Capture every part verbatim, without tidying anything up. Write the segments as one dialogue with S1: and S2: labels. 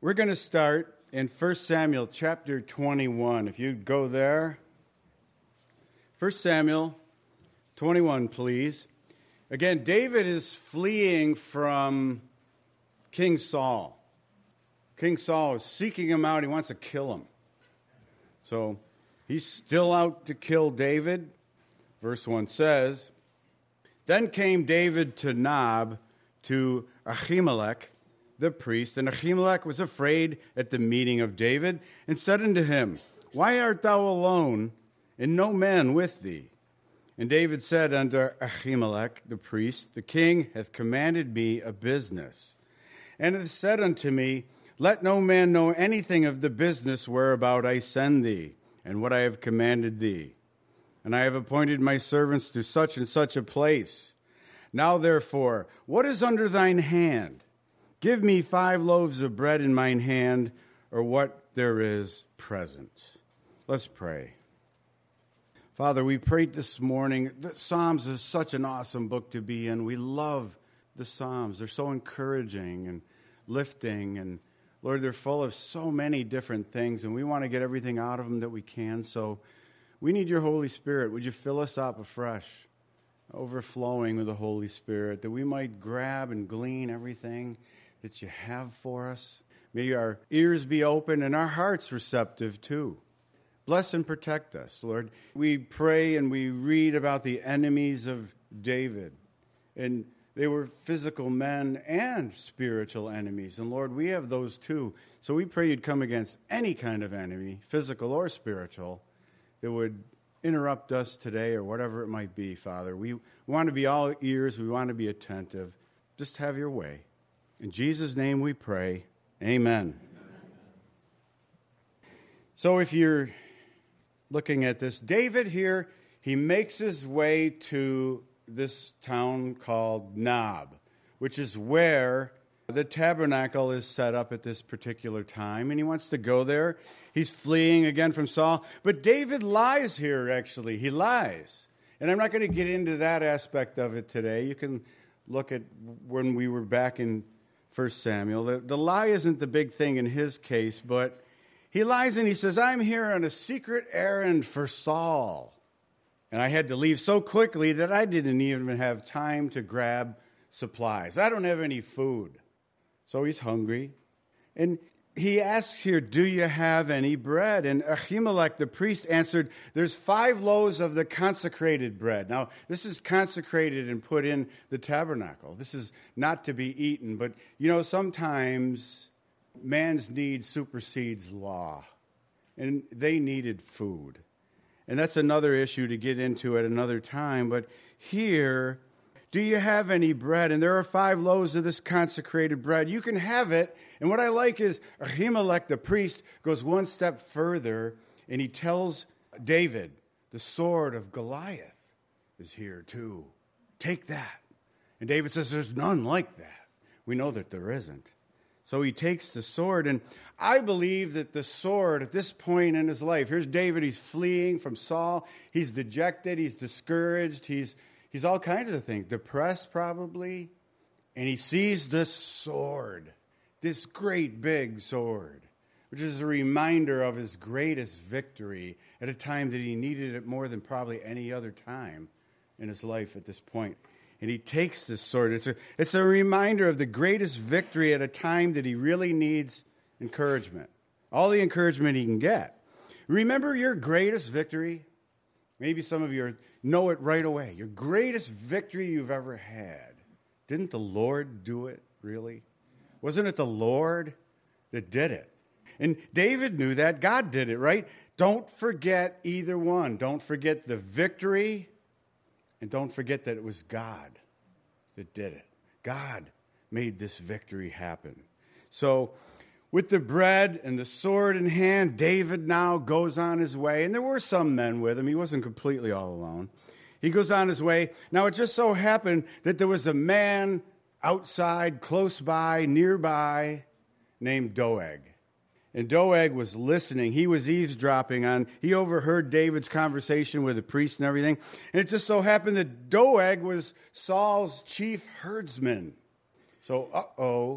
S1: We're going to start in First Samuel chapter twenty-one. If you'd go there. First Samuel twenty-one, please. Again, David is fleeing from King Saul. King Saul is seeking him out. He wants to kill him. So he's still out to kill David. Verse one says, Then came David to Nob, to Ahimelech, the priest, and Ahimelech was afraid at the meeting of David, and said unto him, Why art thou alone, and no man with thee? And David said unto Ahimelech the priest, The king hath commanded me a business, and hath said unto me, Let no man know anything of the business whereabout I send thee, and what I have commanded thee. And I have appointed my servants to such and such a place. Now therefore, what is under thine hand? Give me five loaves of bread in mine hand, or what there is present. Let's pray. Father, we prayed this morning. The Psalms is such an awesome book to be in. We love the Psalms. They're so encouraging and lifting. And Lord, they're full of so many different things, and we want to get everything out of them that we can. So we need your Holy Spirit. Would you fill us up afresh, overflowing with the Holy Spirit, that we might grab and glean everything that you have for us. May our ears be open and our hearts receptive too. Bless and protect us, Lord. We pray and we read about the enemies of David. And they were physical men and spiritual enemies. And Lord, we have those too. So we pray you'd come against any kind of enemy, physical or spiritual, that would interrupt us today or whatever it might be, Father. We want to be all ears. We want to be attentive. Just have your way. In Jesus' name we pray. Amen. Amen. So if you're looking at this, David here, he makes his way to this town called Nob, which is where the tabernacle is set up at this particular time, and he wants to go there. He's fleeing again from Saul, but David lies here, actually. He lies, and I'm not going to get into that aspect of it today. You can look at when we were back in First Samuel. The, the lie isn't the big thing in his case, but he lies and he says, I'm here on a secret errand for Saul. And I had to leave so quickly that I didn't even have time to grab supplies. I don't have any food. So he's hungry. And he asks here, do you have any bread? And Ahimelech the priest answered, there's five loaves of the consecrated bread. Now, this is consecrated and put in the tabernacle. This is not to be eaten. But, you know, sometimes man's need supersedes law. And they needed food. And that's another issue to get into at another time. But here, do you have any bread? And there are five loaves of this consecrated bread. You can have it. And what I like is Ahimelech, the priest, goes one step further, and he tells David, the sword of Goliath is here too. Take that. And David says, there's none like that. We know that there isn't. So he takes the sword, and I believe that the sword at this point in his life, here's David, he's fleeing from Saul. He's dejected, he's discouraged, he's He's all kinds of things, depressed probably, and he sees this sword, this great big sword, which is a reminder of his greatest victory at a time that he needed it more than probably any other time in his life at this point. And he takes this sword. It's a, it's a reminder of the greatest victory at a time that he really needs encouragement, all the encouragement he can get. Remember your greatest victory? Maybe some of you are, know it right away. Your greatest victory you've ever had. Didn't the Lord do it, really? Wasn't it the Lord that did it? And David knew that. God did it, right? Don't forget either one. Don't forget the victory, and don't forget that it was God that did it. God made this victory happen. So, with the bread and the sword in hand, David now goes on his way. And there were some men with him. He wasn't completely all alone. He goes on his way. Now, it just so happened that there was a man outside, close by, nearby, named Doeg. And Doeg was listening. He was eavesdropping on, he overheard David's conversation with the priest and everything. And it just so happened that Doeg was Saul's chief herdsman. So, uh-oh.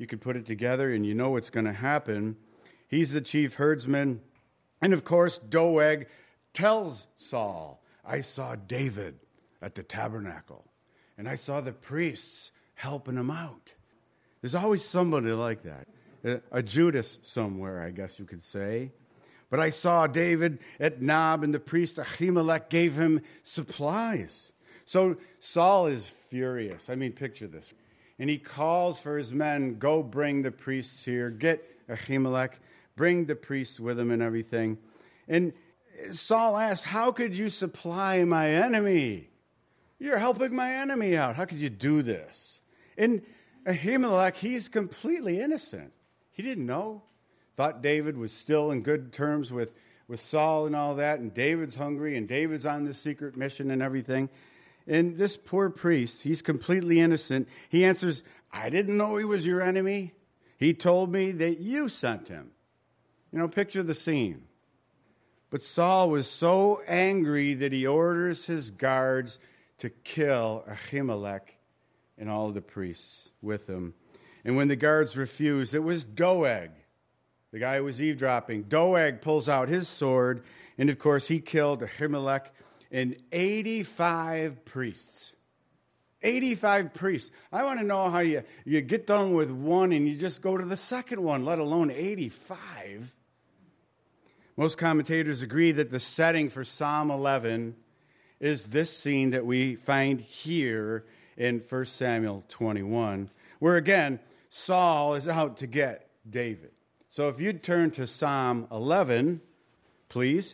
S1: you can put it together and you know what's going to happen. He's the chief herdsman. And of course, Doeg tells Saul, I saw David at the tabernacle, and I saw the priests helping him out. There's always somebody like that, a, a Judas somewhere, I guess you could say. But I saw David at Nob, and the priest Ahimelech gave him supplies. So Saul is furious. I mean, picture this. And he calls for his men, go bring the priests here, get Ahimelech, bring the priests with him and everything. And Saul asks, how could you supply my enemy? You're helping my enemy out. How could you do this? And Ahimelech, he's completely innocent. He didn't know. Thought David was still in good terms with, with Saul and all that, and David's hungry, and David's on this secret mission and everything. And this poor priest, he's completely innocent. He answers, I didn't know he was your enemy. He told me that you sent him. You know, picture the scene. But Saul was so angry that he orders his guards to kill Ahimelech and all the priests with him. And when the guards refused, it was Doeg, the guy who was eavesdropping. Doeg pulls out his sword, and of course he killed Ahimelech and eighty-five priests. eighty-five priests. I want to know how you, you get done with one and you just go to the second one, let alone eighty-five. Most commentators agree that the setting for Psalm eleven is this scene that we find here in First Samuel twenty-one, where again, Saul is out to get David. So if you'd turn to Psalm eleven, please.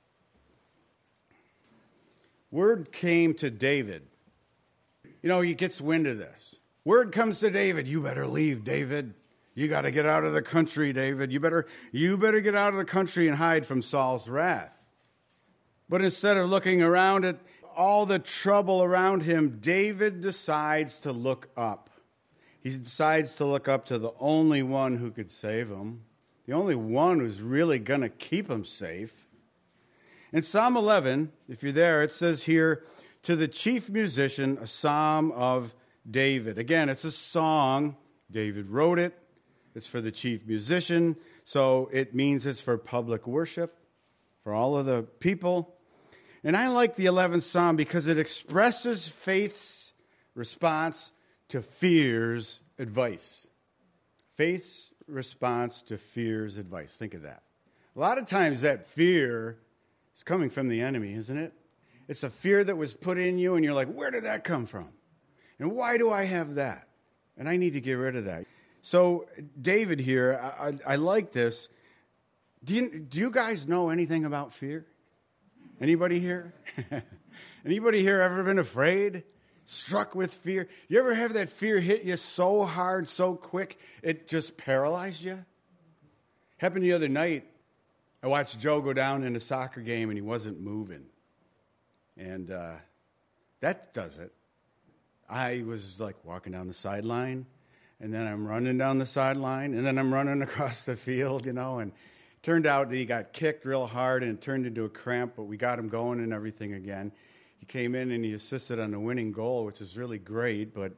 S1: Word came to David. You know, he gets wind of this. Word comes to David, you better leave, David. You got to get out of the country, David. You better, you better get out of the country and hide from Saul's wrath. But instead of looking around at all the trouble around him, David decides to look up. He decides to look up to the only one who could save him, the only one who's really going to keep him safe. In Psalm eleven, if you're there, it says here, to the chief musician, a psalm of David. Again, it's a song. David wrote it. It's for the chief musician, so it means it's for public worship, for all of the people. And I like the eleventh Psalm because it expresses faith's response to fear's advice. Faith's response to fear's advice. Think of that. A lot of times that fear is coming from the enemy, isn't it? It's a fear that was put in you, and you're like, where did that come from? And why do I have that? And I need to get rid of that. So David here, I, I, I like this. Do you, do you guys know anything about fear? Anybody here? Anybody here ever been afraid? Struck with fear? You ever have that fear hit you so hard, so quick, it just paralyzed you? Happened the other night. I watched Joe go down in a soccer game, and he wasn't moving. And uh, that does it. I was like walking down the sideline, and then I'm running down the sideline, and then I'm running across the field, you know, and it turned out that he got kicked real hard, and it turned into a cramp, but we got him going and everything again. He came in, and he assisted on the winning goal, which is really great, but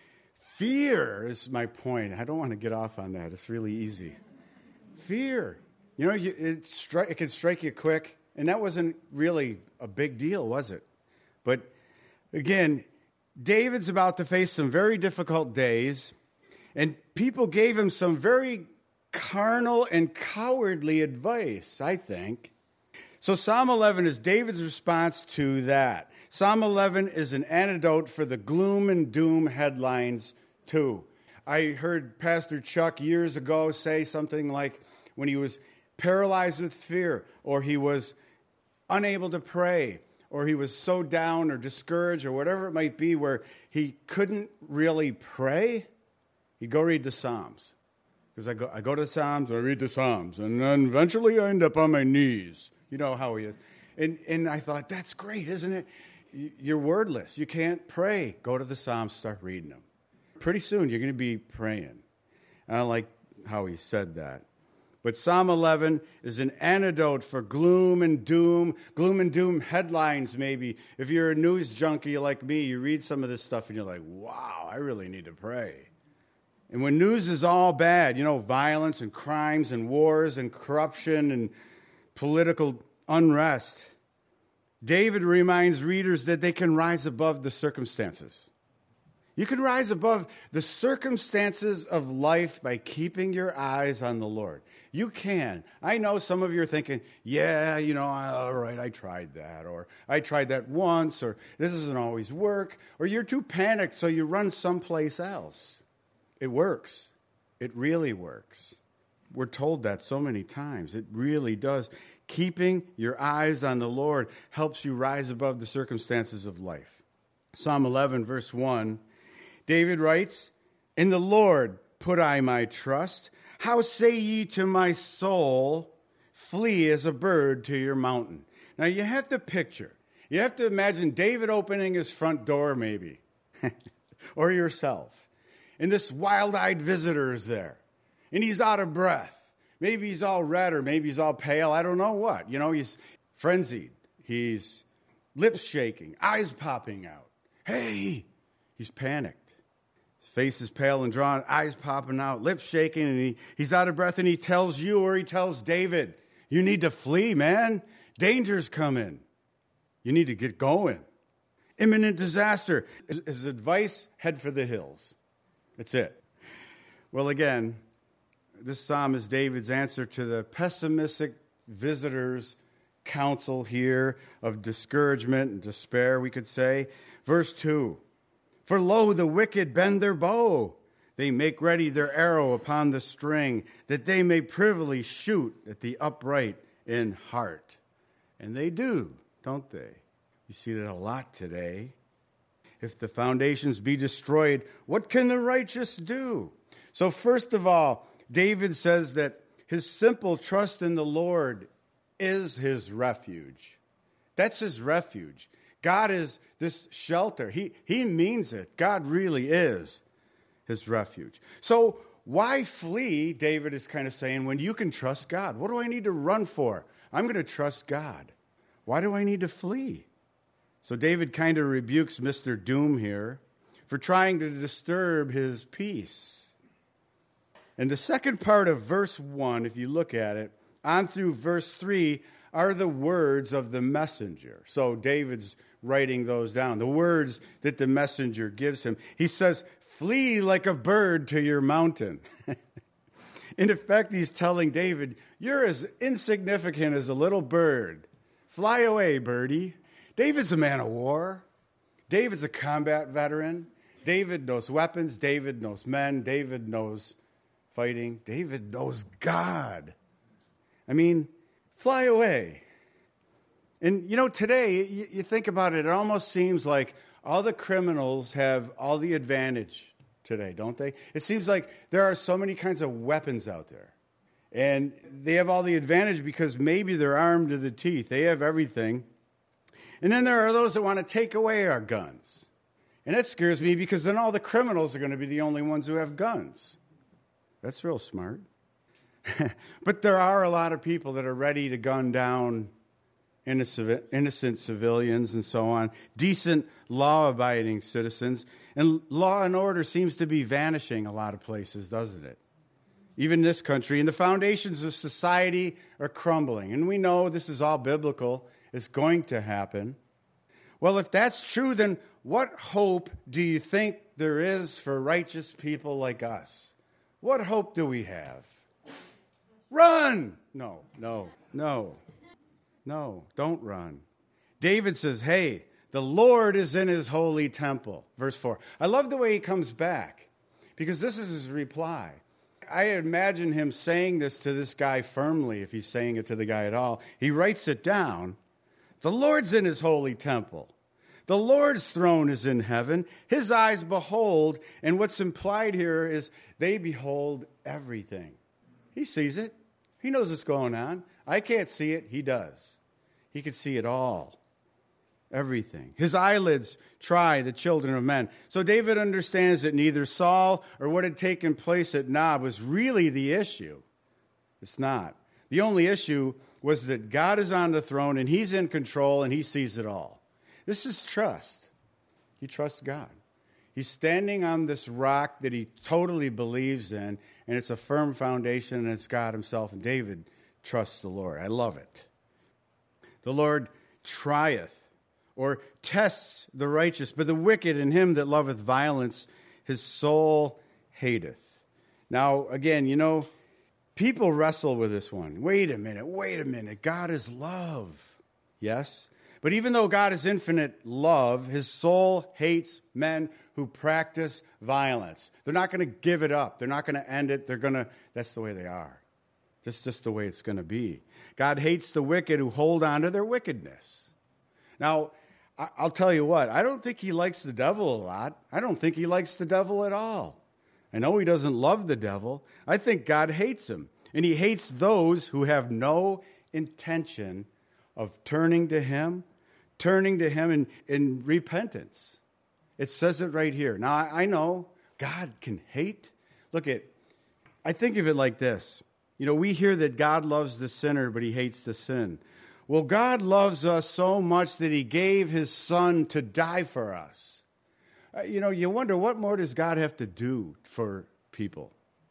S1: fear is my point. I don't want to get off on that. It's really easy. Fear. You know, you, it, stri- it can strike you quick, and that wasn't really a big deal, was it? But again, David's about to face some very difficult days, and people gave him some very carnal and cowardly advice, I think. So Psalm eleven is David's response to that. Psalm eleven is an antidote for the gloom and doom headlines, too. I heard Pastor Chuck years ago say something like when he was paralyzed with fear, or he was unable to pray, or he was so down or discouraged or whatever it might be where he couldn't really pray, he'd go read the Psalms. Because I go, I go to the Psalms, I read the Psalms, and then eventually I end up on my knees. You know how he is. And, and I thought, that's great, isn't it? You're wordless. You can't pray. Go to the Psalms, start reading them. Pretty soon you're going to be praying. And I like how he said that. But Psalm eleven is an antidote for gloom and doom, gloom and doom headlines maybe. If you're a news junkie like me, you read some of this stuff and you're like, wow, I really need to pray. And when news is all bad, you know, violence and crimes and wars and corruption and political unrest, David reminds readers that they can rise above the circumstances. You can rise above the circumstances of life by keeping your eyes on the Lord. You can. I know some of you are thinking, yeah, you know, all right, I tried that, or I tried that once, or this doesn't always work, or you're too panicked, so you run someplace else. It works. It really works. We're told that so many times. It really does. Keeping your eyes on the Lord helps you rise above the circumstances of life. Psalm eleven, verse one, David writes, "In the Lord put I my trust. How say ye to my soul, flee as a bird to your mountain?" Now you have to picture, you have to imagine David opening his front door maybe, or yourself. And this wild-eyed visitor is there. And he's out of breath. Maybe he's all red or maybe he's all pale. I don't know what. You know, he's frenzied. He's lips shaking, eyes popping out. Hey, he's panicked. His face is pale and drawn, eyes popping out, lips shaking, and he, he's out of breath, and he tells you, or he tells David, you need to flee, man. Danger's coming. You need to get going. Imminent disaster. His advice, head for the hills. That's it. Well, again, this psalm is David's answer to the pessimistic visitor's counsel here of discouragement and despair, we could say. Verse two, "For lo, the wicked bend their bow. They make ready their arrow upon the string, that they may privily shoot at the upright in heart." And they do, don't they? You see that a lot today. If the foundations be destroyed, what can the righteous do? So first of all, David says that his simple trust in the Lord is his refuge. That's his refuge. God is this shelter. He, he means it. God really is his refuge. So why flee, David is kind of saying, when you can trust God? What do I need to run for? I'm going to trust God. Why do I need to flee? So David kind of rebukes Mister Doom here for trying to disturb his peace. And the second part of verse one, if you look at it, on through verse three, are the words of the messenger. So David's writing those down, the words that the messenger gives him. He says, "Flee like a bird to your mountain." In effect, he's telling David, you're as insignificant as a little bird. Fly away, birdie. David's a man of war. David's a combat veteran. David knows weapons. David knows men. David knows fighting. David knows God. I mean, fly away. And, you know, today, you, you think about it, it almost seems like all the criminals have all the advantage today, don't they? It seems like there are so many kinds of weapons out there. And they have all the advantage because maybe they're armed to the teeth. They have everything. And then there are those that want to take away our guns. And that scares me because then all the criminals are going to be the only ones who have guns. That's real smart. But there are a lot of people that are ready to gun down innocent, innocent civilians and so on, decent, law-abiding citizens. And law and order seems to be vanishing a lot of places, doesn't it? Even in this country. And the foundations of society are crumbling. And we know this is all biblical. It's going to happen. Well, if that's true, then what hope do you think there is for righteous people like us? What hope do we have? Run! No, no, no, no, don't run. David says, hey, the Lord is in his holy temple. Verse four. I love the way he comes back because this is his reply. I imagine him saying this to this guy firmly, if he's saying it to the guy at all. He writes it down. The Lord's in his holy temple. The Lord's throne is in heaven. His eyes behold, and what's implied here is they behold everything. He sees it. He knows what's going on. I can't see it. He does. He can see it all. Everything. His eyelids try the children of men. So David understands that neither Saul or what had taken place at Nob was really the issue. It's not. The only issue was that God is on the throne and he's in control and he sees it all. This is trust. He trusts God. He's standing on this rock that he totally believes in, and it's a firm foundation, and it's God himself. And David trusts the Lord. I love it. The Lord trieth, or tests the righteous, but the wicked and him that loveth violence, his soul hateth. Now, again, you know, people wrestle with this one. Wait a minute, wait a minute. God is love. Yes? But even though God is infinite love, his soul hates men who practice violence. They're not going to give it up. They're not going to end it. They're going to, that's the way they are. That's just the way it's going to be. God hates the wicked who hold on to their wickedness. Now, I'll tell you what, I don't think he likes the devil a lot. I don't think he likes the devil at all. I know he doesn't love the devil. I think God hates him. And he hates those who have no intention of turning to him, turning to him in, in repentance. It says it right here. Now, I, I know God can hate. Look at, I think of it like this. You know, we hear that God loves the sinner, but he hates the sin. Well, God loves us so much that he gave his son to die for us. Uh, you know, you wonder, what more does God have to do for people?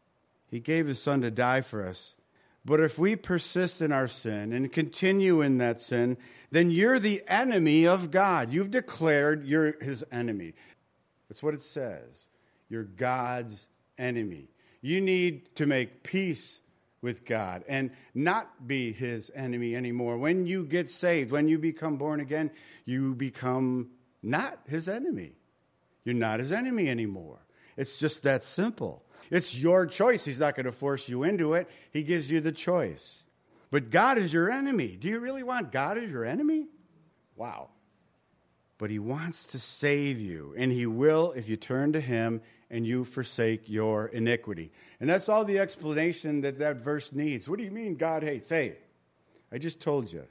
S1: He gave his son to die for us. But if we persist in our sin and continue in that sin, then you're the enemy of God. You've declared you're his enemy. That's what it says. You're God's enemy. You need to make peace with God and not be his enemy anymore. When you get saved, when you become born again, you become not his enemy. You're not his enemy anymore. It's just that simple. It's your choice. He's not going to force you into it. He gives you the choice. But God is your enemy. Do you really want God as your enemy? Wow. But he wants to save you, and he will if you turn to him and you forsake your iniquity. And that's all the explanation that that verse needs. What do you mean God hates? Hey, I just told you.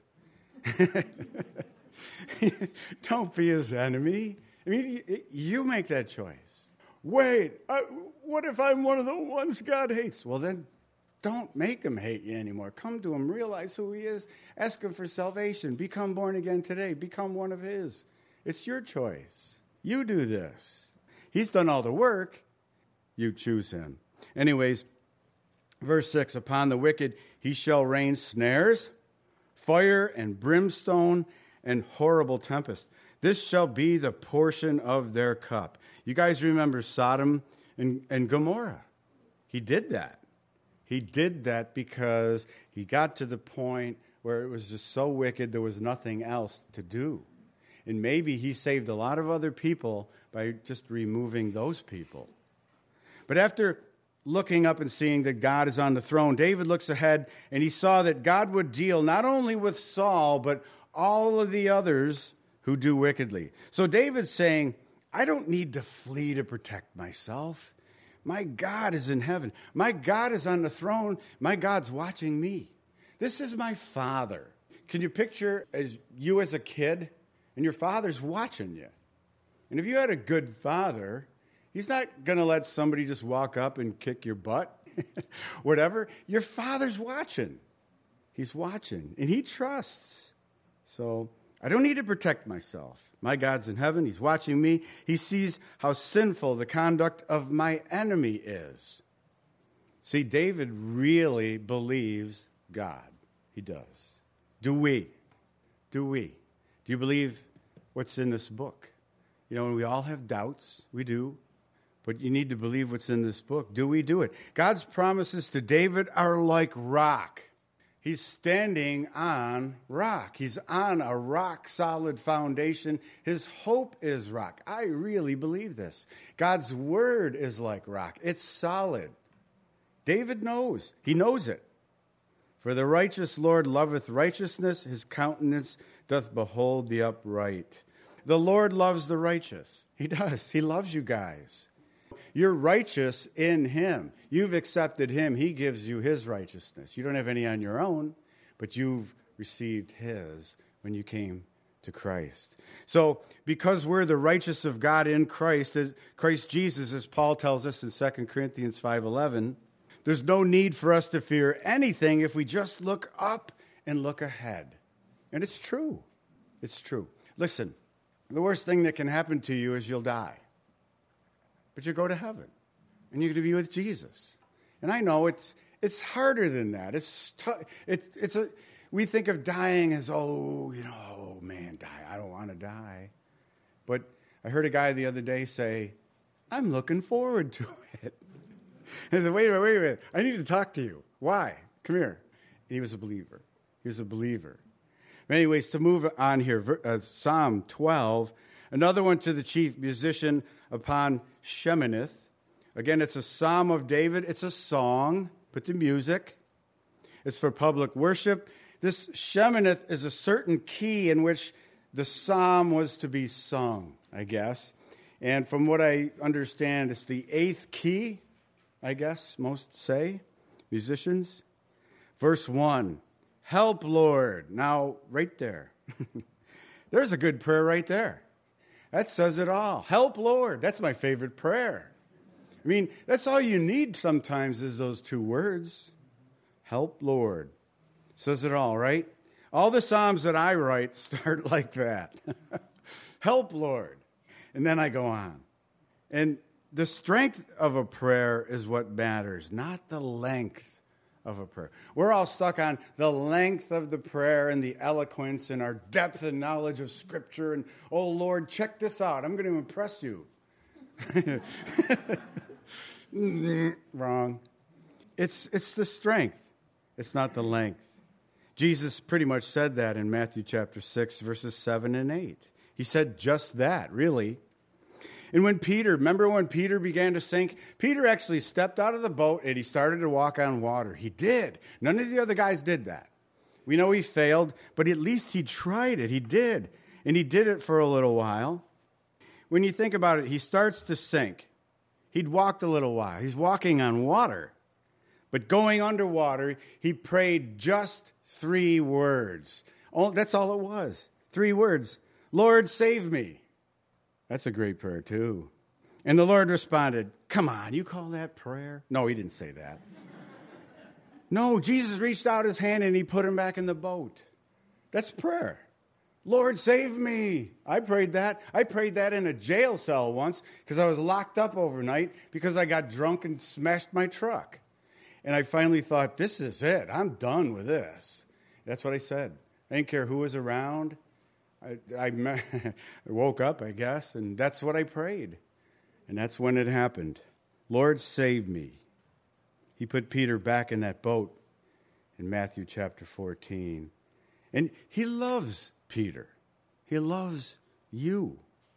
S1: Don't be his enemy. I mean, you make that choice. Wait, I, what if I'm one of the ones God hates? Well, then don't make him hate you anymore. Come to him, realize who he is, ask him for salvation, become born again today, become one of his. It's your choice. You do this. He's done all the work. You choose him. Anyways, verse six, upon the wicked he shall rain snares, fire and brimstone, and horrible tempest. This shall be the portion of their cup. You guys remember Sodom and, and Gomorrah. He did that. He did that because he got to the point where it was just so wicked there was nothing else to do. And maybe he saved a lot of other people by just removing those people. But after looking up and seeing that God is on the throne, David looks ahead and he saw that God would deal not only with Saul, but all of the others who do wickedly. So David's saying, I don't need to flee to protect myself. My God is in heaven. My God is on the throne. My God's watching me. This is my Father. Can you picture as you as a kid and your father's watching you? And if you had a good father, he's not going to let somebody just walk up and kick your butt, whatever. Your father's watching. He's watching, and he trusts. So I don't need to protect myself. My God's in heaven. He's watching me. He sees how sinful the conduct of my enemy is. See, David really believes God. He does. Do we? Do we? Do you believe what's in this book? You know, and we all have doubts. We do. But you need to believe what's in this book. Do we do it? God's promises to David are like rock. He's standing on rock. He's on a rock-solid foundation. His hope is rock. I really believe this. God's word is like rock. It's solid. David knows. He knows it. For the righteous Lord loveth righteousness. His countenance doth behold the upright. The Lord loves the righteous. He does. He loves you guys. You're righteous in him. You've accepted him. He gives you his righteousness. You don't have any on your own, but you've received his when you came to Christ. So because we're the righteous of God in Christ, Christ Jesus, as Paul tells us in Second Corinthians five eleven, there's no need for us to fear anything if we just look up and look ahead. And it's true. It's true. Listen, the worst thing that can happen to you is you'll die. but you go to heaven, and you're going to be with Jesus. And I know it's it's harder than that. It's t- it's it's a we think of dying as, oh, you know, oh man, die. I don't want to die. But I heard a guy the other day say, I'm looking forward to it. I said, wait a minute, wait a minute. I need to talk to you. Why? Come here. And he was a believer. He was a believer. Anyways, to move on here, uh, Psalm twelve, another one to the chief musician upon Sheminith. Again, it's a psalm of David. It's a song, put to music. It's for public worship. This Sheminith is a certain key in which the psalm was to be sung, I guess. And from what I understand, it's the eighth key, I guess, most say, musicians. Verse one, help, Lord. Now, right there. There's a good prayer right there. That says it all. Help, Lord. That's my favorite prayer. I mean, that's all you need sometimes is those two words. Help, Lord. Says it all, right? All the Psalms that I write start like that. Help, Lord. And then I go on. And the strength of a prayer is what matters, not the length of a prayer. We're all stuck on the length of the prayer and the eloquence and our depth and knowledge of Scripture. And, oh, Lord, check this out. I'm going to impress you. Wrong. It's, it's the strength. It's not the length. Jesus pretty much said that in Matthew chapter six, verses seven and eight. He said just that, really. And when Peter, remember when Peter began to sink? Peter actually stepped out of the boat and he started to walk on water. He did. None of the other guys did that. We know he failed, but at least he tried it. He did. And he did it for a little while. When you think about it, he starts to sink. He'd walked a little while. He's walking on water. But going underwater, he prayed just three words. Oh, that's all it was. Three words. Lord, save me. That's a great prayer, too. And the Lord responded, come on, you call that prayer? No, he didn't say that. No, Jesus reached out his hand and he put him back in the boat. That's prayer. Lord, save me. I prayed that. I prayed that in a jail cell once because I was locked up overnight because I got drunk and smashed my truck. And I finally thought, this is it. I'm done with this. That's what I said. I didn't care who was around. I, I, I woke up, I guess, and that's what I prayed. And that's when it happened. Lord, save me. He put Peter back in that boat in Matthew chapter fourteen. And he loves Peter. He loves you.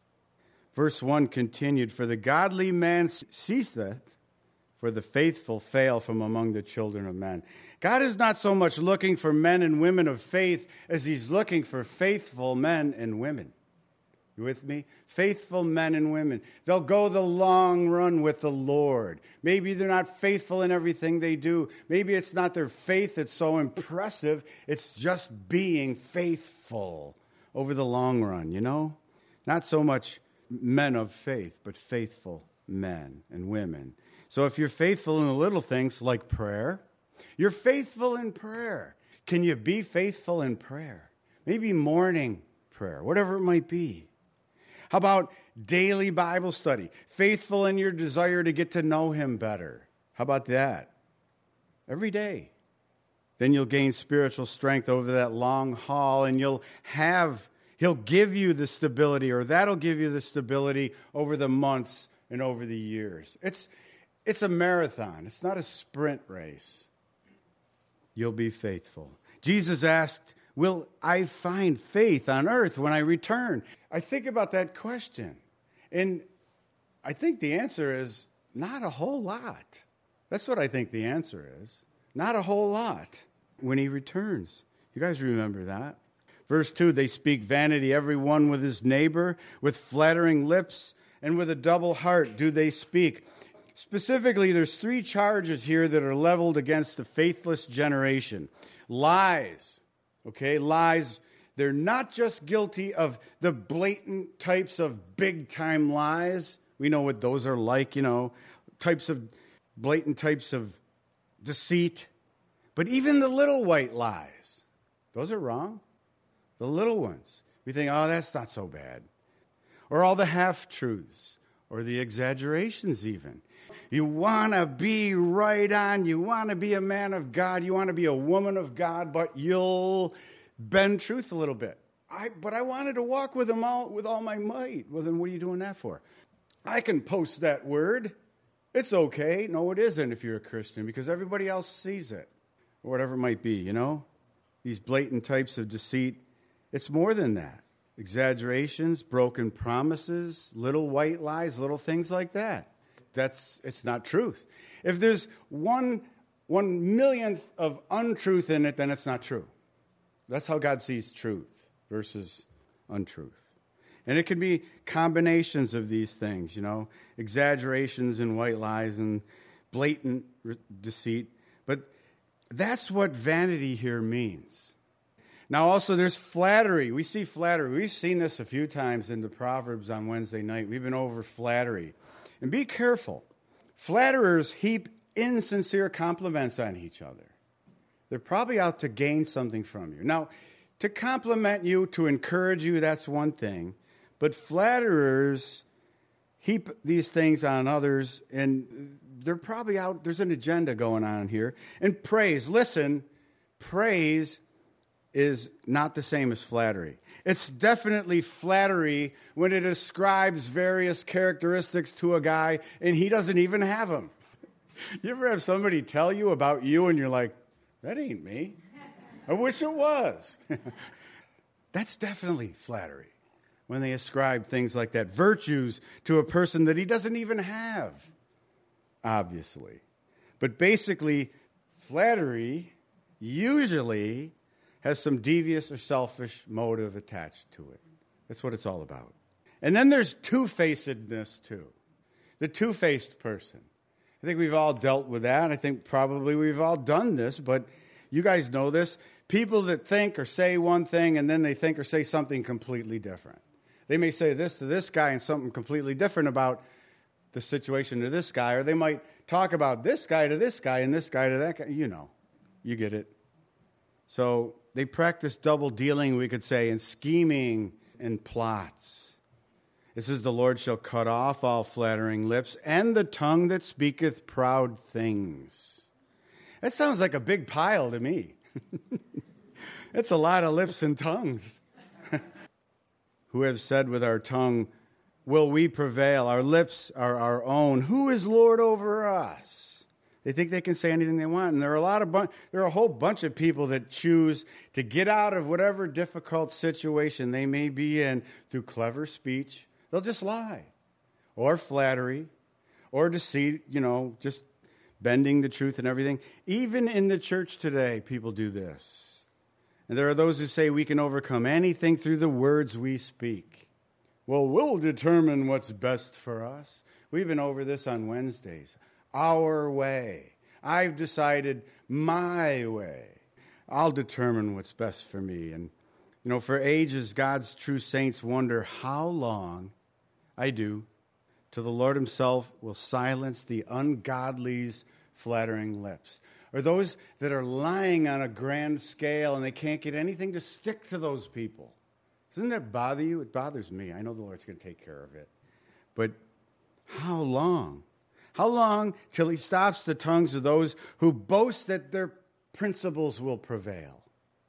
S1: Verse one continued, for the godly man ceaseth, for the faithful fail from among the children of men. God is not so much looking for men and women of faith as he's looking for faithful men and women. You with me? Faithful men and women. They'll go the long run with the Lord. Maybe they're not faithful in everything they do. Maybe it's not their faith that's so impressive. It's just being faithful over the long run, you know? Not so much men of faith, but faithful men and women. So if you're faithful in the little things like prayer, you're faithful in prayer. Can you be faithful in prayer? Maybe morning prayer, whatever it might be. How about daily Bible study? Faithful in your desire to get to know him better. How about that? Every day. Then you'll gain spiritual strength over that long haul, and you'll have, he'll give you the stability, or that'll give you the stability over the months and over the years. It's It's a marathon. It's not a sprint race. You'll be faithful. Jesus asked, will I find faith on earth when I return? I think about that question, and I think the answer is not a whole lot. That's what I think the answer is. Not a whole lot when he returns. You guys remember that? Verse two, they speak vanity, every one with his neighbor, with flattering lips, and with a double heart do they speak. Specifically, there's three charges here that are leveled against the faithless generation. Lies, okay, lies. They're not just guilty of the blatant types of big-time lies. We know what those are like, you know, types of blatant types of deceit. But even the little white lies, those are wrong. The little ones. We think, oh, that's not so bad. Or all the half-truths. or the exaggerations even. You want to be right on. You want to be a man of God. You want to be a woman of God, but you'll bend truth a little bit. I, but I wanted to walk with him all with all my might. Well, then what are you doing that for? I can post that word. It's okay. No, it isn't if you're a Christian, because everybody else sees it, or whatever it might be, you know? These blatant types of deceit, it's more than that. Exaggerations, broken promises, little white lies, little things like that. That's, it's not truth. If there's one, one millionth of untruth in it, then it's not true. That's how God sees truth versus untruth. And it can be combinations of these things, you know, exaggerations and white lies and blatant re- deceit. But that's what vanity here means. Now, also, there's flattery. We see flattery. We've seen this a few times in the Proverbs on Wednesday night. We've been over flattery. And be careful. Flatterers heap insincere compliments on each other. They're probably out to gain something from you. Now, to compliment you, to encourage you, that's one thing. But flatterers heap these things on others, and they're probably out, there's an agenda going on here. And praise, listen, praise is not the same as flattery. It's definitely flattery when it ascribes various characteristics to a guy, and he doesn't even have them. You ever have somebody tell you about you, and you're like, that ain't me. I wish it was. That's definitely flattery. When they ascribe things like that, virtues to a person that he doesn't even have, obviously. But basically, flattery usually has some devious or selfish motive attached to it. That's what it's all about. And then there's two-facedness, too. The two-faced person. I think we've all dealt with that. I think probably we've all done this, but you guys know this. People that think or say one thing, and then they think or say something completely different. They may say this to this guy and something completely different about the situation to this guy, or they might talk about this guy to this guy and this guy to that guy. You know, you get it. So they practice double dealing, we could say, and scheming and plots. It says, the Lord shall cut off all flattering lips and the tongue that speaketh proud things. That sounds like a big pile to me. That's a lot of lips and tongues. Who have said with our tongue, will we prevail? Our lips are our own. Who is Lord over us? They think they can say anything they want. And there are a lot of bu- there are a whole bunch of people that choose to get out of whatever difficult situation they may be in through clever speech. They'll just lie. Or flattery. Or deceit, you know, just bending the truth and everything. Even in the church today, people do this. And there are those who say we can overcome anything through the words we speak. Well, we'll determine what's best for us. We've been over this on Wednesdays. Our way. I've decided my way. I'll determine what's best for me. And, you know, for ages, God's true saints wonder how long, I do, till the Lord himself will silence the ungodly's flattering lips. Or those that are lying on a grand scale and they can't get anything to stick to those people. Doesn't that bother you? It bothers me. I know the Lord's going to take care of it. But how long? How long till he stops the tongues of those who boast that their principles will prevail?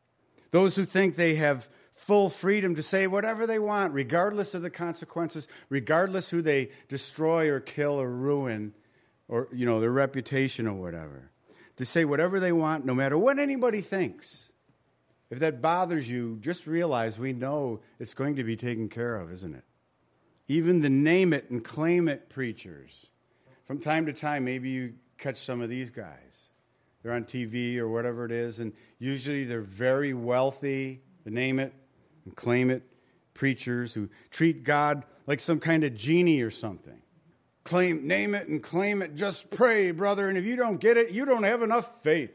S1: Those who think they have full freedom to say whatever they want, regardless of the consequences, regardless who they destroy or kill or ruin, or, you know, their reputation or whatever. To say whatever they want, no matter what anybody thinks. If that bothers you, just realize we know it's going to be taken care of, isn't it? Even the name it and claim it preachers. From time to time, maybe you catch some of these guys. They're on T V or whatever it is, and usually they're very wealthy, the name it and claim it preachers who treat God like some kind of genie or something. Claim, name it and claim it. Just pray, brother. And if you don't get it, you don't have enough faith.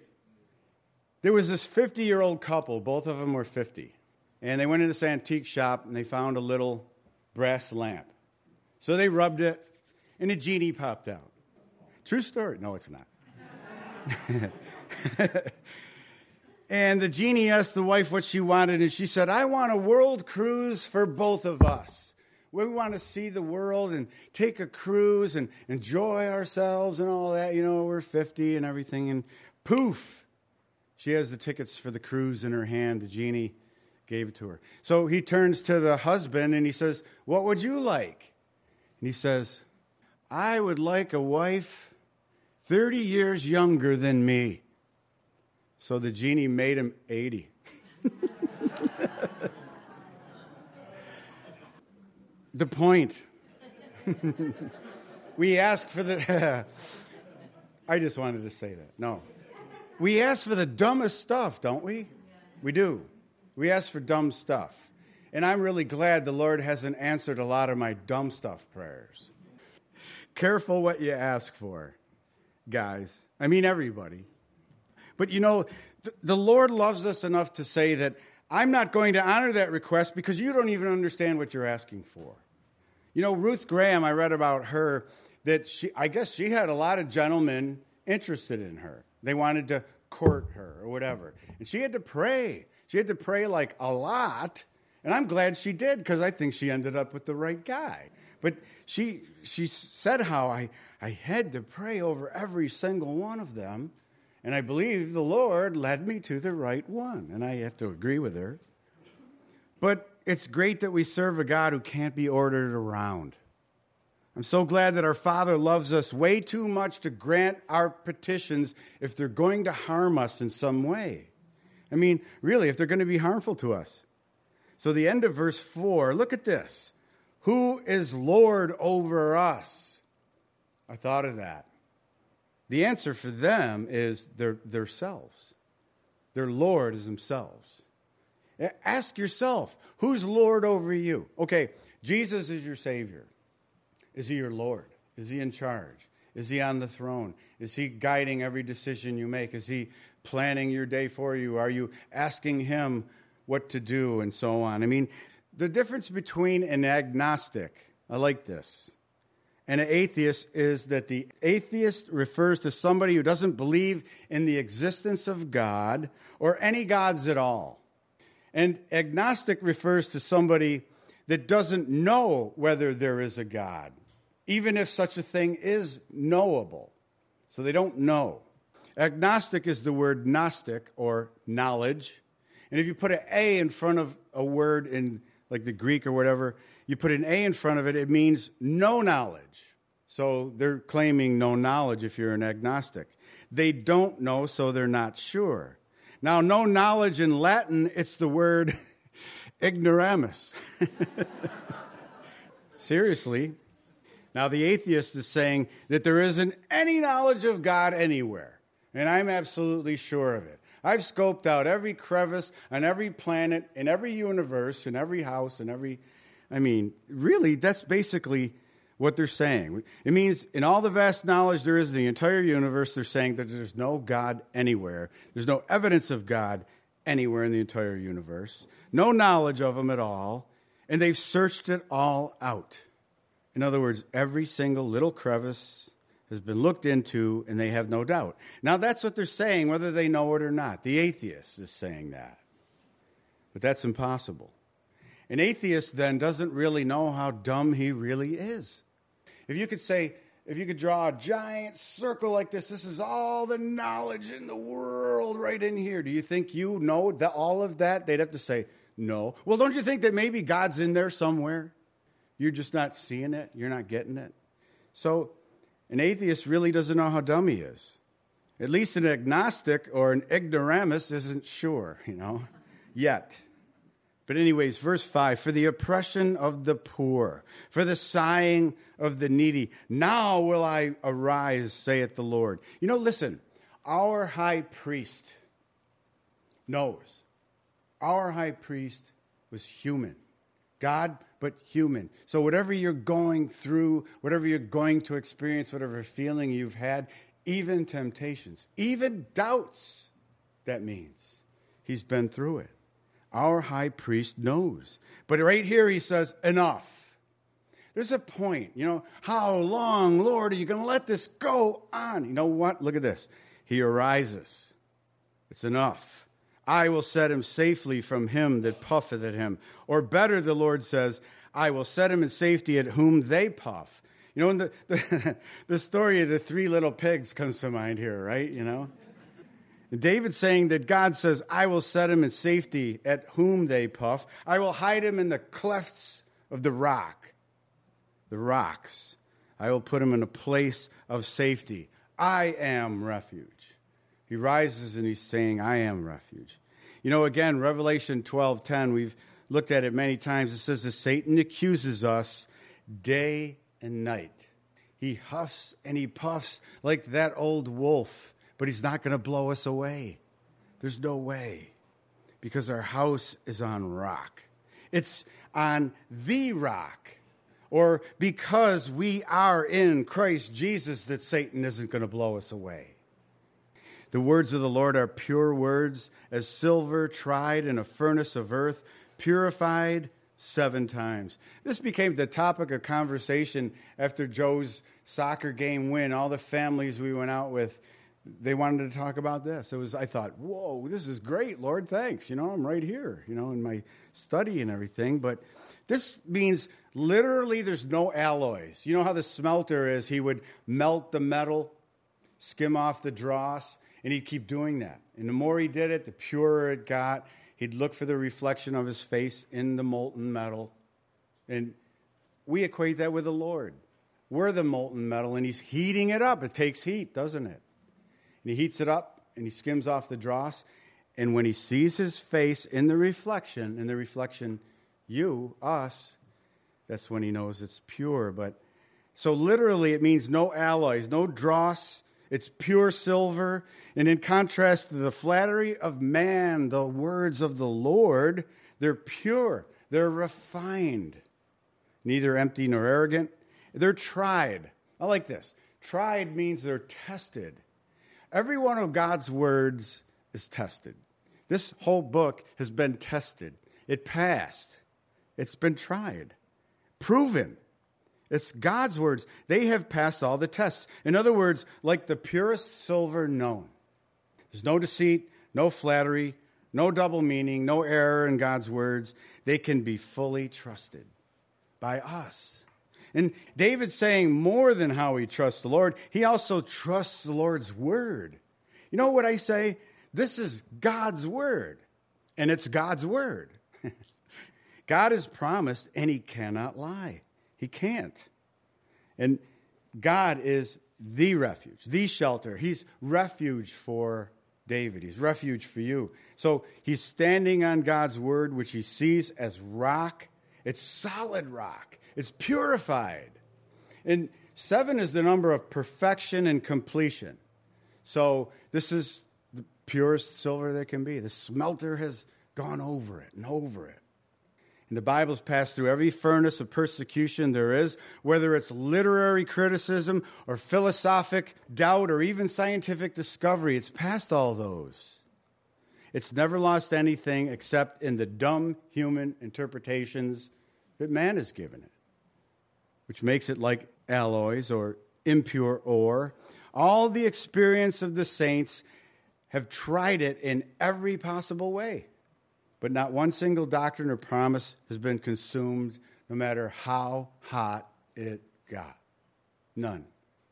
S1: There was this fifty-year-old couple. Both of them were fifty. And they went into this antique shop and they found a little brass lamp. So they rubbed it and a genie popped out. True story. No, it's not. And the genie asked the wife what she wanted. And she said, I want a world cruise for both of us. we want to see the world and take a cruise and enjoy ourselves and all that. You know, we're fifty and everything. And poof, she has the tickets for the cruise in her hand. The genie gave it to her. So he turns to the husband and he says, what would you like? And he says, I would like a wife thirty years younger than me. So the genie made him eighty. The point. We ask for the... I just wanted to say that. No. We ask for the dumbest stuff, don't we? We do. We ask for dumb stuff. And I'm really glad the Lord hasn't answered a lot of my dumb stuff prayers. Careful what you ask for, guys. I mean, everybody. But you know, th- the Lord loves us enough to say that I'm not going to honor that request because you don't even understand what you're asking for. You know, Ruth Graham, I read about her, that she, I guess she had a lot of gentlemen interested in her. They wanted to court her or whatever. And she had to pray. She had to pray like a lot. And I'm glad she did because I think she ended up with the right guy. But she she said how I, I had to pray over every single one of them. And I believe the Lord led me to the right one. And I have to agree with her. But it's great that we serve a God who can't be ordered around. I'm so glad that our Father loves us way too much to grant our petitions if they're going to harm us in some way. I mean, really, if they're going to be harmful to us. So the end of verse four, look at this. Who is Lord over us? I thought of that. The answer for them is their, their selves. Their Lord is themselves. Ask yourself, who's Lord over you? Okay, Jesus is your Savior. Is he your Lord? Is he in charge? Is he on the throne? Is he guiding every decision you make? Is he planning your day for you? Are you asking him what to do and so on? I mean, the difference between an agnostic, I like this, and an atheist is that the atheist refers to somebody who doesn't believe in the existence of God or any gods at all. And agnostic refers to somebody that doesn't know whether there is a God, even if such a thing is knowable. So they don't know. Agnostic is the word gnostic, or knowledge. And if you put an A in front of a word in like the Greek or whatever, you put an A in front of it, it means no knowledge. So they're claiming no knowledge if you're an agnostic. They don't know, so they're not sure. Now, no knowledge in Latin, it's the word ignoramus. Seriously. Now, the atheist is saying that there isn't any knowledge of God anywhere, and I'm absolutely sure of it. I've scoped out every crevice on every planet, in every universe, in every house, in every... I mean, really, that's basically what they're saying. It means in all the vast knowledge there is in the entire universe, they're saying that there's no God anywhere. There's no evidence of God anywhere in the entire universe. No knowledge of him at all. And they've searched it all out. In other words, every single little crevice has been looked into, and they have no doubt. Now, that's what they're saying, whether they know it or not. The atheist is saying that. But that's impossible. An atheist, then, doesn't really know how dumb he really is. If you could say, if you could draw a giant circle like this, this is all the knowledge in the world right in here. Do you think you know that all of that? They'd have to say, no. Well, don't you think that maybe God's in there somewhere? You're just not seeing it. You're not getting it. So an atheist really doesn't know how dumb he is. At least an agnostic or an ignoramus isn't sure, you know, yet. But anyways, verse five, for the oppression of the poor, for the sighing of the needy, now will I arise, saith the Lord. You know, listen, our high priest knows. Our high priest was human. God, but human. So whatever you're going through, whatever you're going to experience, whatever feeling you've had, even temptations, even doubts, that means he's been through it. Our high priest knows. But right here he says, enough. There's a point, you know, how long, Lord, are you going to let this go on? You know what? Look at this. He arises. It's enough. I will set him safely from him that puffeth at him. Or better, the Lord says, I will set him in safety at whom they puff. You know, and the, the, the story of the three little pigs comes to mind here, right? You know? And David's saying that God says, I will set him in safety at whom they puff. I will hide him in the clefts of the rock, the rocks. I will put him in a place of safety. I am refuge. He rises and he's saying, I am refuge. You know, again, Revelation twelve ten, we've looked at it many times. It says that Satan accuses us day and night. He huffs and he puffs like that old wolf, but he's not going to blow us away. There's no way, because our house is on rock. It's on the rock, or because we are in Christ Jesus, that Satan isn't going to blow us away. The words of the Lord are pure words, as silver tried in a furnace of earth, purified seven times. This became the topic of conversation after Joe's soccer game win. All the families we went out with, they wanted to talk about this. It was, I thought, whoa, this is great, Lord, thanks. You know, I'm right here, you know, in my study and everything. But this means literally there's no alloys. You know how the smelter is? He would melt the metal, skim off the dross, and he'd keep doing that. And the more he did it, the purer it got. He'd look for the reflection of his face in the molten metal. And we equate that with the Lord. We're the molten metal, and he's heating it up. It takes heat, doesn't it? And he heats it up, and he skims off the dross. And when he sees his face in the reflection, in the reflection, you, us, that's when he knows it's pure. But so literally it means no alloys, no dross. It's pure silver. And in contrast to the flattery of man, the words of the Lord, they're pure. They're refined. Neither empty nor arrogant. They're tried. I like this. Tried means they're tested. Every one of God's words is tested. This whole book has been tested. It passed. It's been tried. Proven. It's God's words. They have passed all the tests. In other words, like the purest silver known. There's no deceit, no flattery, no double meaning, no error in God's words. They can be fully trusted by us. And David's saying more than how he trusts the Lord, he also trusts the Lord's word. You know what I say? This is God's word, and it's God's word. God has promised, and he cannot lie. He can't. And God is the refuge, the shelter. He's refuge for David. He's refuge for you. So he's standing on God's word, which he sees as rock. It's solid rock. It's purified. And seven is the number of perfection and completion. So this is the purest silver there can be. The smelter has gone over it and over it. And the Bible's passed through every furnace of persecution there is, whether it's literary criticism or philosophic doubt or even scientific discovery. It's passed all those. It's never lost anything except in the dumb human interpretations that man has given it, which makes it like alloys or impure ore. All the experience of the saints have tried it in every possible way. But not one single doctrine or promise has been consumed, no matter how hot it got. None.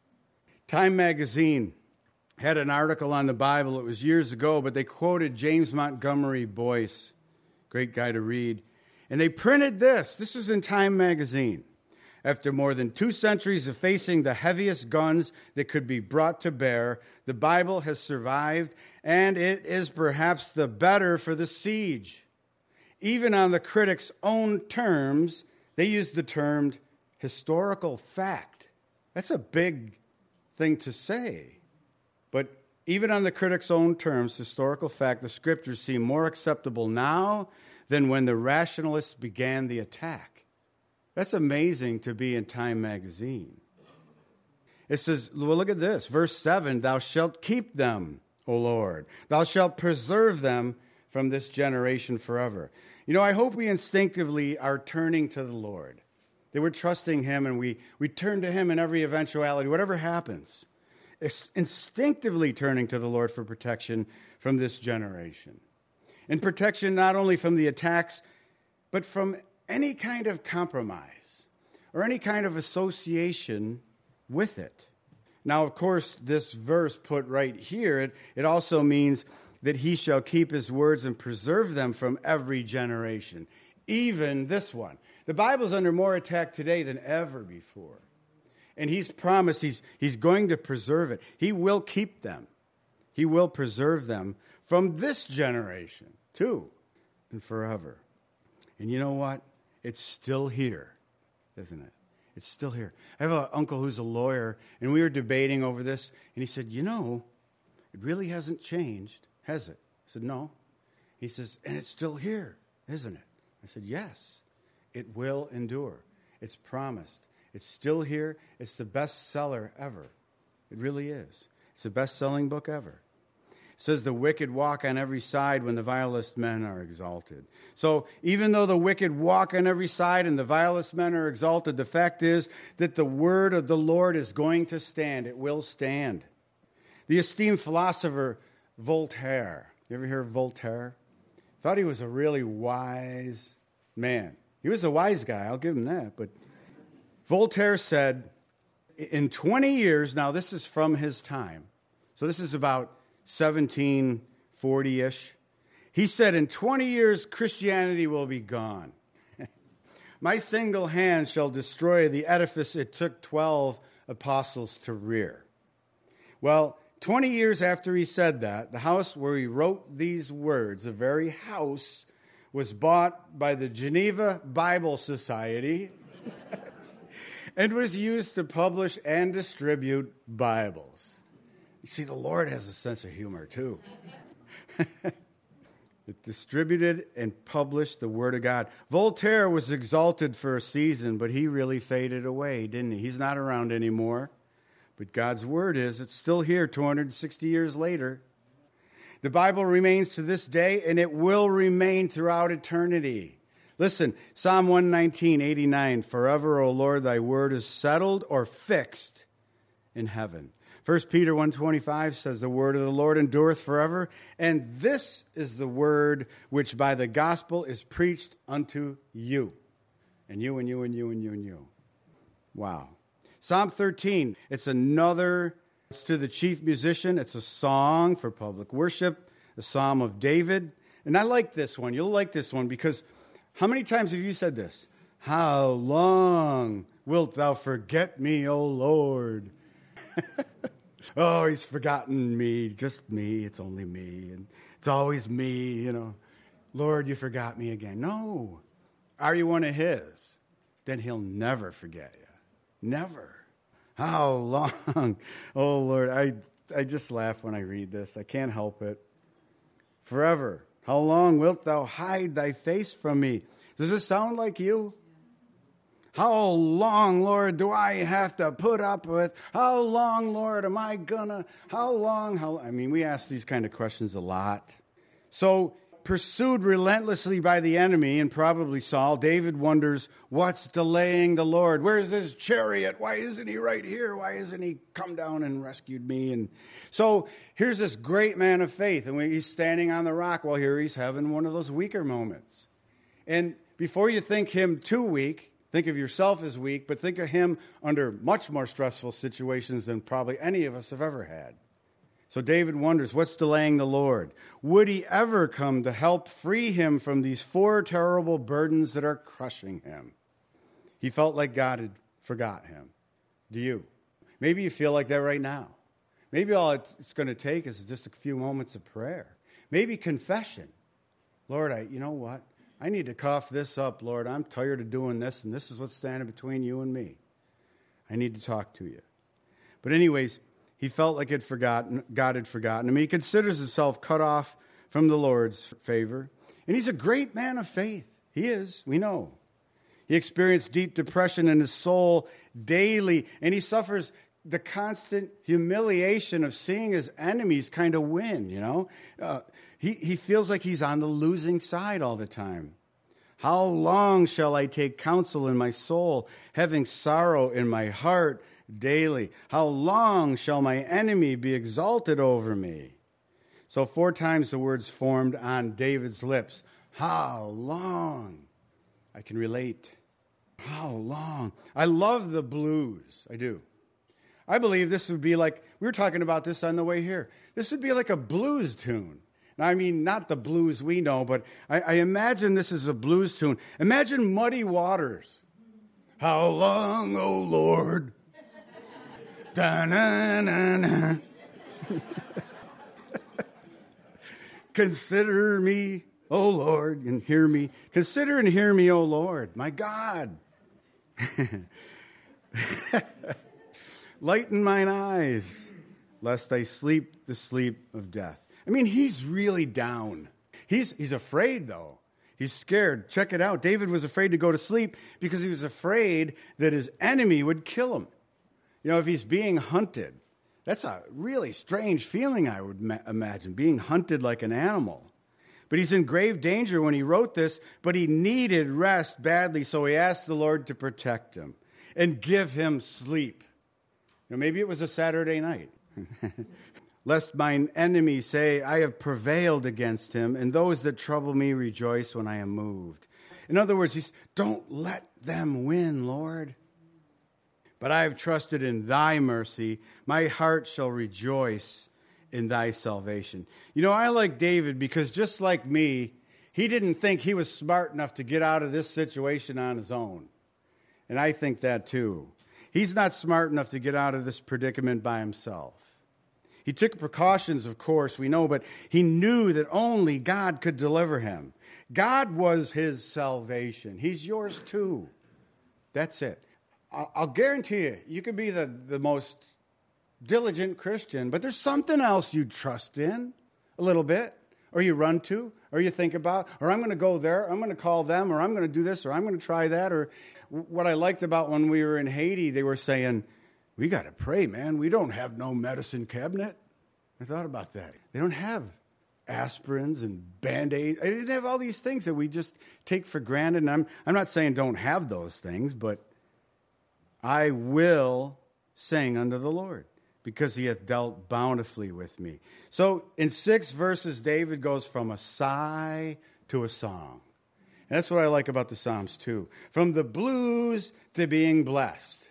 S1: Time magazine had an article on the Bible. It was years ago, but they quoted James Montgomery Boyce, great guy to read. And they printed this. This was in Time magazine. After more than two centuries of facing the heaviest guns that could be brought to bear, the Bible has survived, and it is perhaps the better for the siege. Even on the critics' own terms, they use the term historical fact. That's a big thing to say. But even on the critics' own terms, historical fact, the scriptures seem more acceptable now than when the rationalists began the attack. That's amazing to be in Time magazine. It says, well, look at this. Verse seven, thou shalt keep them, O Lord. Thou shalt preserve them from this generation forever. You know, I hope we instinctively are turning to the Lord. That we're trusting him and we, we turn to him in every eventuality, whatever happens. It's instinctively turning to the Lord for protection from this generation. And protection not only from the attacks, but from any kind of compromise or any kind of association with it. Now, of course, this verse put right here, it, it also means that he shall keep his words and preserve them from every generation, even this one. The Bible's under more attack today than ever before. And he's promised he's, he's going to preserve it. He will keep them. He will preserve them from this generation, too, and forever. And you know what? It's still here, isn't it? It's still here. I have an uncle who's a lawyer, and we were debating over this, and he said, you know, it really hasn't changed, has it? I said, no. He says, and it's still here, isn't it? I said, yes, it will endure. It's promised. It's still here. It's the best seller ever. It really is. It's the best-selling book ever. It says the wicked walk on every side when the vilest men are exalted. So even though the wicked walk on every side and the vilest men are exalted, the fact is that the word of the Lord is going to stand. It will stand. The esteemed philosopher Voltaire, you ever hear of Voltaire? Thought he was a really wise man. He was a wise guy, I'll give him that. But Voltaire said, in twenty years, now this is from his time, so this is about seventeen forty-ish. He said, in twenty years, Christianity will be gone. My single hand shall destroy the edifice it took twelve apostles to rear. Well, twenty years after he said that, the house where he wrote these words, the very house, was bought by the Geneva Bible Society and was used to publish and distribute Bibles. You see, the Lord has a sense of humor, too. It distributed and published the Word of God. Voltaire was exalted for a season, but he really faded away, didn't he? He's not around anymore. But God's Word is. It's still here two hundred sixty years later. The Bible remains to this day, and it will remain throughout eternity. Listen, Psalm one nineteen, eighty-nine, forever, O Lord, thy word is settled or fixed in heaven. First Peter one twenty-five says, the word of the Lord endureth forever, and this is the word which by the gospel is preached unto you. And you and you and you and you and you. Wow. Psalm thirteen, it's another, it's to the chief musician. It's a song for public worship, a psalm of David. And I like this one. You'll like this one because how many times have you said this? How long wilt thou forget me, O Lord? Oh, he's forgotten me, just me. It's only me. And it's always me, you know. Lord, you forgot me again. No. Are you one of his? Then he'll never forget you. Never. How long? Oh, Lord, I, I just laugh when I read this. I can't help it. Forever. How long wilt thou hide thy face from me? Does this sound like you? How long, Lord, do I have to put up with? How long, Lord, am I gonna? How long? How? I mean, we ask these kind of questions a lot. So, pursued relentlessly by the enemy, and probably Saul, David wonders, what's delaying the Lord? Where's his chariot? Why isn't he right here? Why isn't he come down and rescued me? And so here's this great man of faith, and he's standing on the rock while here he's having one of those weaker moments. And before you think him too weak, think of yourself as weak, but think of him under much more stressful situations than probably any of us have ever had. So David wonders, what's delaying the Lord? Would he ever come to help free him from these four terrible burdens that are crushing him? He felt like God had forgot him. Do you? Maybe you feel like that right now. Maybe all it's going to take is just a few moments of prayer. Maybe confession. Lord, I, you know what? I need to cough this up, Lord. I'm tired of doing this, and this is what's standing between you and me. I need to talk to you. But anyways, he felt like had forgotten, God had forgotten him. He considers himself cut off from the Lord's favor. And he's a great man of faith. He is, we know. He experienced deep depression in his soul daily, and he suffers the constant humiliation of seeing his enemies kind of win, you know. Uh, he, he feels like he's on the losing side all the time. How long shall I take counsel in my soul, having sorrow in my heart daily? How long shall my enemy be exalted over me? So four times the words formed on David's lips. How long? I can relate. How long? I love the blues. I do. I believe this would be like, we were talking about this on the way here. This would be like a blues tune. Now, I mean, not the blues we know, but I, I imagine this is a blues tune. Imagine Muddy Waters. How long, oh Lord? Da-na-na-na. Consider me, oh Lord, and hear me. Consider and hear me, oh Lord, my God. Lighten mine eyes, lest I sleep the sleep of death. I mean, he's really down. He's, he's afraid, though. He's scared. Check it out. David was afraid to go to sleep because he was afraid that his enemy would kill him. You know, if he's being hunted, that's a really strange feeling, I would ma- imagine, being hunted like an animal. But he's in grave danger when he wrote this, but he needed rest badly, so he asked the Lord to protect him and give him sleep. You know, maybe it was a Saturday night. Lest mine enemies say, I have prevailed against him, and those that trouble me rejoice when I am moved. In other words, he's, don't let them win, Lord. But I have trusted in thy mercy. My heart shall rejoice in thy salvation. You know, I like David because just like me, he didn't think he was smart enough to get out of this situation on his own. And I think that too. He's not smart enough to get out of this predicament by himself. He took precautions, of course, we know, but he knew that only God could deliver him. God was his salvation. He's yours too. That's it. I'll guarantee you, you could be the, the most diligent Christian, but there's something else you trust in a little bit, or you run to, or you think about, or I'm going to go there, I'm going to call them, or I'm going to do this, or I'm going to try that. Or what I liked about when we were in Haiti, they were saying, we got to pray, man. We don't have no medicine cabinet. I thought about that. They don't have aspirins and Band-Aids. They didn't have all these things that we just take for granted. And I'm, I'm not saying don't have those things, but I will sing unto the Lord because he hath dealt bountifully with me. So in six verses, David goes from a sigh to a song. And that's what I like about the Psalms too. From the blues to being blessed.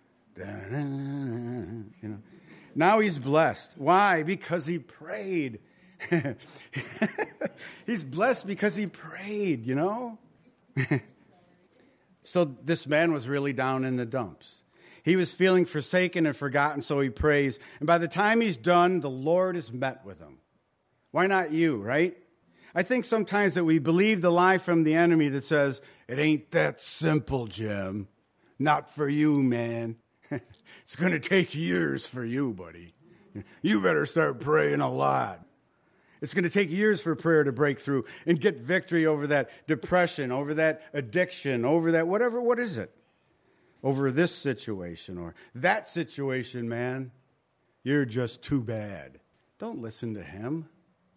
S1: You know, now he's blessed. Why? Because he prayed. He's blessed because he prayed, you know? So this man was really down in the dumps. He was feeling forsaken and forgotten, so he prays. And by the time he's done, the Lord has met with him. Why not you, right? I think sometimes that we believe the lie from the enemy that says, it ain't that simple, Jim. Not for you, man. It's going to take years for you, buddy. You better start praying a lot. It's going to take years for prayer to break through and get victory over that depression, over that addiction, over that whatever. What is it? Over this situation or that situation, man. You're just too bad. Don't listen to him.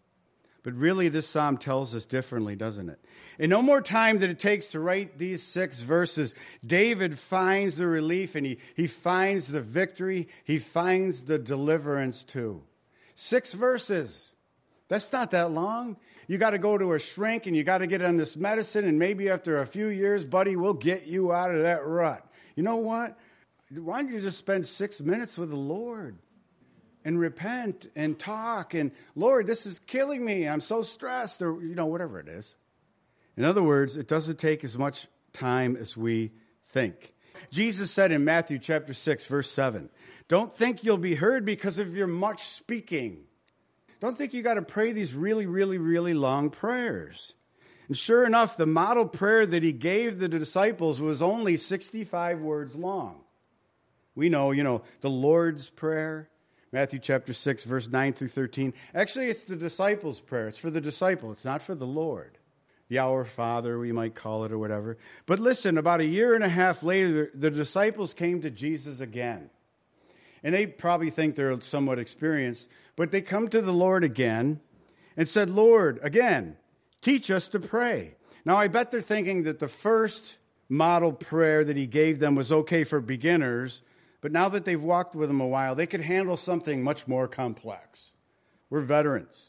S1: But really, this psalm tells us differently, doesn't it? In no more time than it takes to write these six verses, David finds the relief and he, he finds the victory. He finds the deliverance too. Six verses. That's not that long. You got to go to a shrink and you got to get on this medicine, and maybe after a few years, buddy, we'll get you out of that rut. You know what? Why don't you just spend six minutes with the Lord? And repent and talk and, Lord, this is killing me. I'm so stressed, or, you know, whatever it is. In other words, it doesn't take as much time as we think. Jesus said in Matthew chapter six, verse seven, don't think you'll be heard because of your much speaking. Don't think you got to pray these really, really, really long prayers. And sure enough, the model prayer that he gave the disciples was only sixty-five words long. We know, you know, the Lord's Prayer. Matthew chapter six, verse nine through thirteen. Actually, it's the disciples' prayer. It's for the disciple. It's not for the Lord. The Our Father, we might call it, or whatever. But listen, about a year and a half later, the disciples came to Jesus again. And they probably think they're somewhat experienced, but they come to the Lord again and said, Lord, again, teach us to pray. Now, I bet they're thinking that the first model prayer that he gave them was okay for beginners, but now that they've walked with him a while, they could handle something much more complex. We're veterans.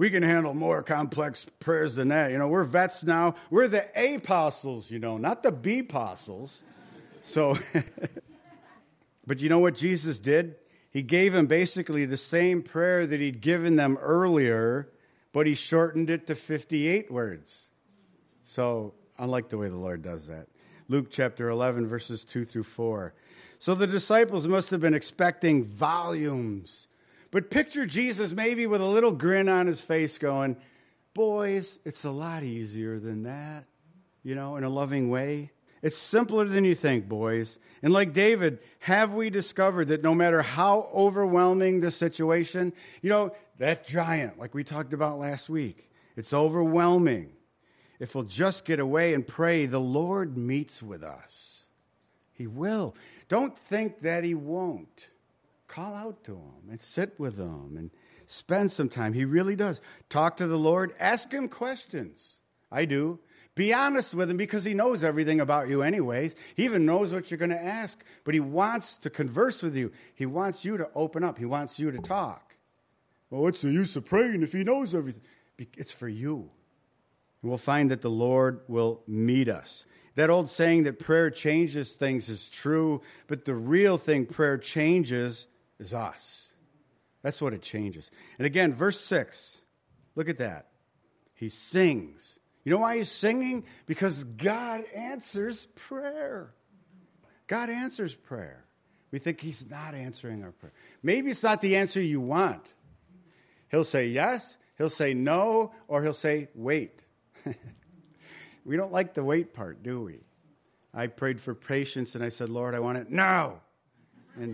S1: we can handle more complex prayers than that. You know, we're vets now. We're the apostles, you know, not the B-apostles. So, but you know what Jesus did? He gave them basically the same prayer that he'd given them earlier, but he shortened it to fifty-eight words. So, I like the way the Lord does that. Luke chapter eleven, verses two through four. So the disciples must have been expecting volumes. But picture Jesus maybe with a little grin on his face going, boys, it's a lot easier than that, you know, in a loving way. It's simpler than you think, boys. And like David, have we discovered that no matter how overwhelming the situation, you know, that giant, like we talked about last week, it's overwhelming. If we'll just get away and pray, the Lord meets with us. He will. Don't think that he won't. Call out to him and sit with him and spend some time. He really does. Talk to the Lord. Ask him questions. I do. Be honest with him because he knows everything about you anyways. He even knows what you're going to ask. But he wants to converse with you. He wants you to open up. He wants you to talk. Well, what's the use of praying if he knows everything? It's for you. And we'll find that the Lord will meet us. That old saying that prayer changes things is true, but the real thing prayer changes is us. That's what it changes. And again, verse six, look at that. He sings. You know why he's singing? Because God answers prayer. God answers prayer. We think he's not answering our prayer. Maybe it's not the answer you want. He'll say yes, he'll say no, or he'll say wait. We don't like the wait part, do we? I prayed for patience, and I said, Lord, I want it now. And,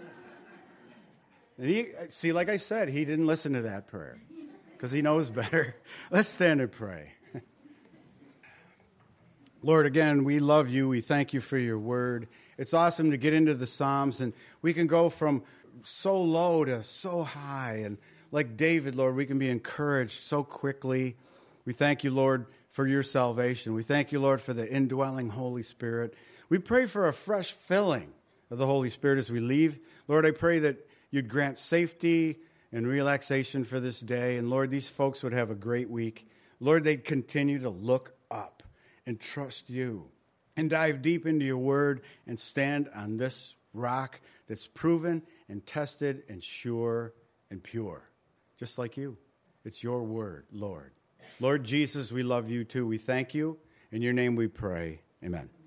S1: and he, see, like I said, he didn't listen to that prayer because he knows better. Let's stand and pray. Lord, again, we love you. We thank you for your word. It's awesome to get into the Psalms, and we can go from so low to so high. And like David, Lord, we can be encouraged so quickly. We thank you, Lord, for your salvation. We thank you, Lord, for the indwelling Holy Spirit. We pray for a fresh filling of the Holy Spirit as we leave. Lord, I pray that you'd grant safety and relaxation for this day. And Lord, these folks would have a great week. Lord, they'd continue to look up and trust you and dive deep into your word and stand on this rock that's proven and tested and sure and pure, just like you. It's your word, Lord. Lord Jesus, we love you too. We thank you. In your name we pray. Amen.